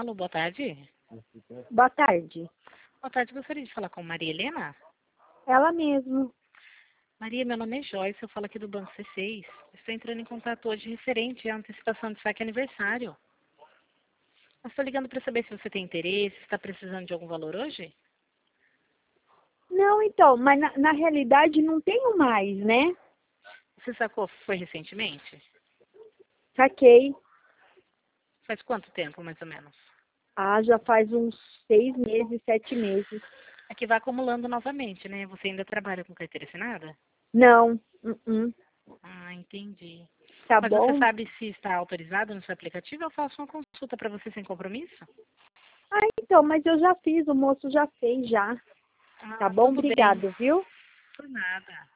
Alô, boa tarde. Boa tarde. Boa tarde, gostaria de falar com Maria Helena. Ela mesmo. Maria, meu nome é Joyce, eu falo aqui do Banco C6. Estou entrando em contato hoje referente à antecipação de saque aniversário. Eu estou ligando para saber se você tem interesse, se está precisando de algum valor hoje? Não, então, mas na realidade não tenho mais, né? Você sacou, foi recentemente? Saquei. Faz quanto tempo, mais ou menos? Ah, já faz uns 6 meses, 7 meses. É que vai acumulando novamente, né? Você ainda trabalha com carteira assinada? Não. Ah, entendi. Tá Mas você bom? sabe se está autorizado no seu aplicativo? Eu faço uma consulta para você sem compromisso? Ah, então, mas eu já fiz, o moço já fez já. Tá Ah, bom? tudo bem. Obrigado, viu? Por nada.